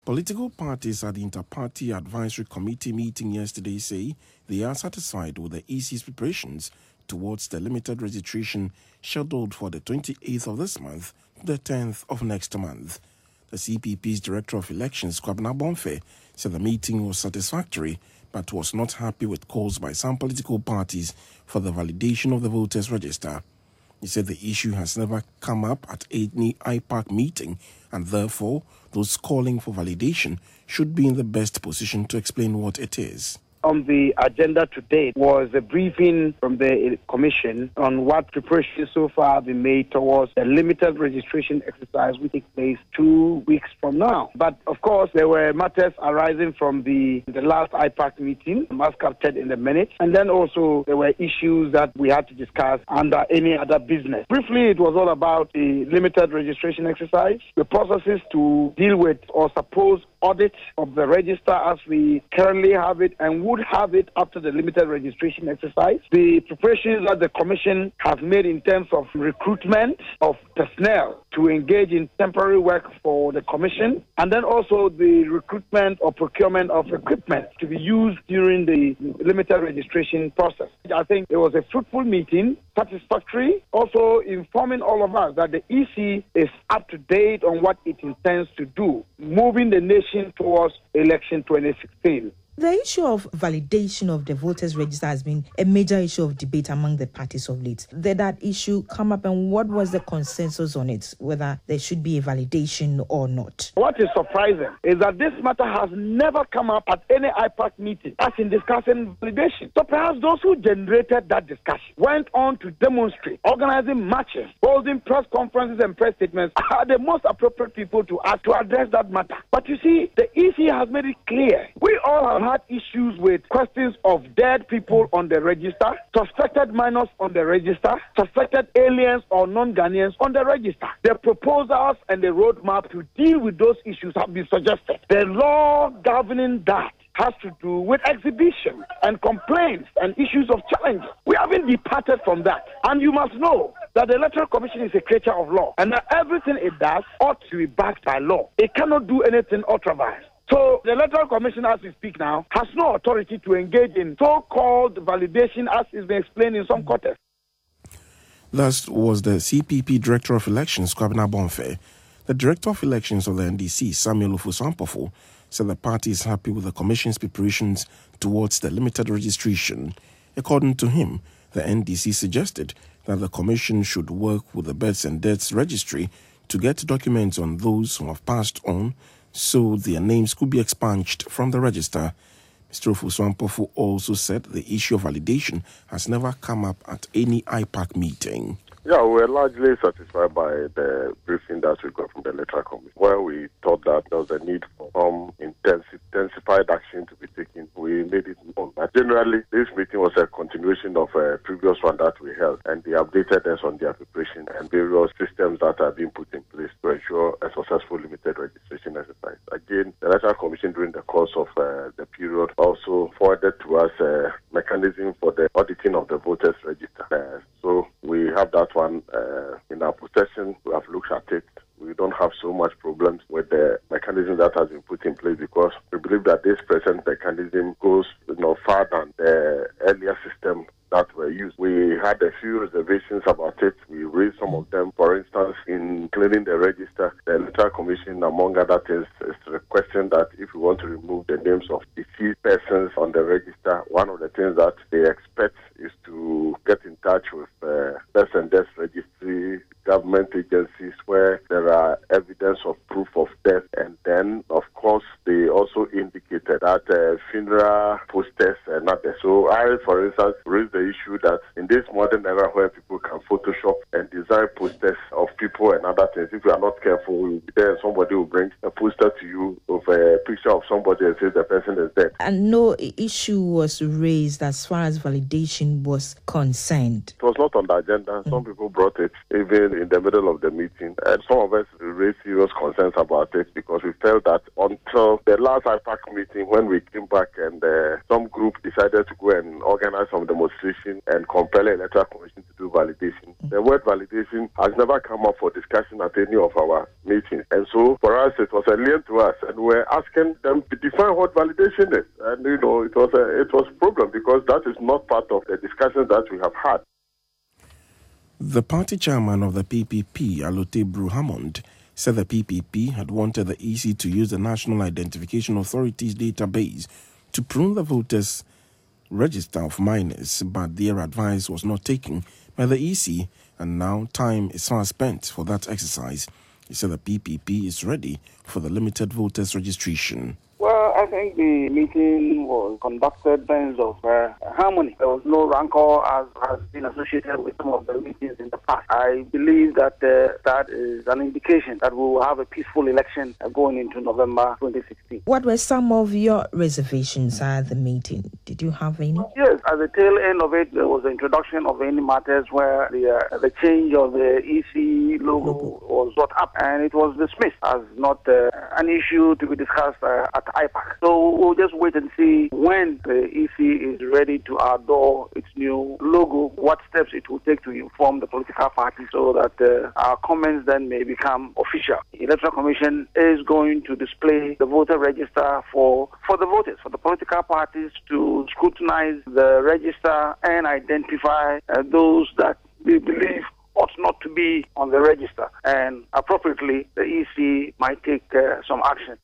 Political parties at the Inter-Party Advisory Committee meeting yesterday say they are satisfied with the EC's preparations towards the limited registration scheduled for the 28th of this month to the 10th of next month. The CPP's Director of Elections, Kwabena Bonfe, said the meeting was satisfactory but was not happy with calls by some political parties for the validation of the voters' register. He said the issue has never come up at any IPAC meeting and therefore those calling for validation should be in the best position to explain what it is. On the agenda today was a briefing from the Commission on what preparations so far have been made towards a limited registration exercise which takes place 2 weeks from now. But of course, there were matters arising from the last IPAC meeting, as captured in the minutes, and then also there were issues that we had to discuss under any other business. Briefly, it was all about the limited registration exercise, the processes to deal with or supposed audit of the register as we currently have it and would have it after the limited registration exercise, the preparations that the Commission has made in terms of recruitment of personnel to engage in temporary work for the Commission, and then also the recruitment or procurement of equipment to be used during the limited registration process. I think it was a fruitful meeting, satisfactory, also informing all of us that the EC is up to date on what it intends to do, moving the nation towards election 2016. The issue of validation of the voters' register has been a major issue of debate among the parties of late. Did that issue come up and what was the consensus on it, whether there should be a validation or not? What is surprising is that this matter has never come up at any IPAC meeting as in discussing validation. So perhaps those who generated that discussion went on to demonstrate, organizing marches, holding press conferences and press statements are the most appropriate people to address that matter. But you see, the EC has made it clear. We all have had issues with questions of dead people on the register, suspected minors on the register, suspected aliens or non-Ghanaians on the register. The proposals and the roadmap to deal with those issues have been suggested. The law governing that has to do with exhibition and complaints and issues of challenge. We haven't departed from that. And you must know that the Electoral Commission is a creature of law and that everything it does ought to be backed by law. It cannot do anything otherwise. So the Electoral Commission, as we speak now, has no authority to engage in so-called validation as is being explained in some quarters. Thus was the CPP Director of Elections, Kwabena Bonfe. The Director of Elections of the NDC, Samuel Ofosu-Ampofo, said the party is happy with the Commission's preparations towards the limited registration. According to him, the NDC suggested that the Commission should work with the Births and Deaths Registry to get documents on those who have passed on so their names could be expunged from the register. Mr. Ofosu-Ampofo also said the issue of validation has never come up at any IPAC meeting. Yeah, we're largely satisfied by the briefing that we got from the Electoral Commission, where we thought that there was a need for some intensified action to be taken. We made it known. But generally, this meeting was a continuation of a previous one that we held, and they updated us on their preparation and various systems that are being put in place to ensure a successful limited registration exercise. Again, the Electoral Commission during the course of the period also forwarded to us a mechanism for the auditing of the voters' register. So we have that one in our possession. We have looked at it. We don't have so much problems with the mechanism that has been put in place because we believe that this present mechanism goes far than the earlier system that were used. We had a few reservations about it. We raised some of them. For instance, in cleaning the register, the Electoral Commission, among other things, is requesting that if we want to remove the names of deceased persons on the register, one of the things that they expect is to get in touch with Births and Deaths Registry, government agencies where there are evidence of proof of death. And then, of course, they also indicated that funeral posters are not there. So I, for instance, raised the issue that in this modern era where people can Photoshop and design posters of people and other things, if you are not careful, we will be there and somebody will bring a poster to you of a picture of somebody and says the person is dead. And no issue was raised as far as validation was concerned. It was not on the agenda. Some people brought it even in the middle of the meeting. And some of us raised serious concerns about it because we felt that until the last IPAC meeting, when we came back and some group decided to go and organize some demonstration and compel the Electoral Commission to do validation, The word validation has never come up for discussion at any of our meetings. And so for us, it was alien to us. And we're asking them to define what validation is. And, it was a problem because that is not part of the discussion that we have had. The party chairman of the PPP, Alote Bru-Hammond, said the PPP had wanted the EC to use the National Identification Authority's database to prune the voters' register of minors, but their advice was not taken by the EC, and now time is far spent for that exercise. He said the PPP is ready for the limited voters registration. Well, I think the meeting was conducted in terms of harmony. There was no rancor as has been associated with some of the meetings in the past. I believe that that is an indication that we will have a peaceful election going into November 2016. What were some of your reservations at the meeting? Did you have any? Yes, at the tail end of it, there was the introduction of any matters where the change of the EC logo was brought up, and it was dismissed as not an issue to be discussed at IPAC. So we'll just wait and see when the EC is ready to adore its new logo, what steps it will take to inform the political parties so that our comments then may become official. The Electoral Commission is going to display the voter register for the voters, for the political parties to scrutinize the register and identify those that we believe ought not to be on the register. And appropriately, the EC might take some action.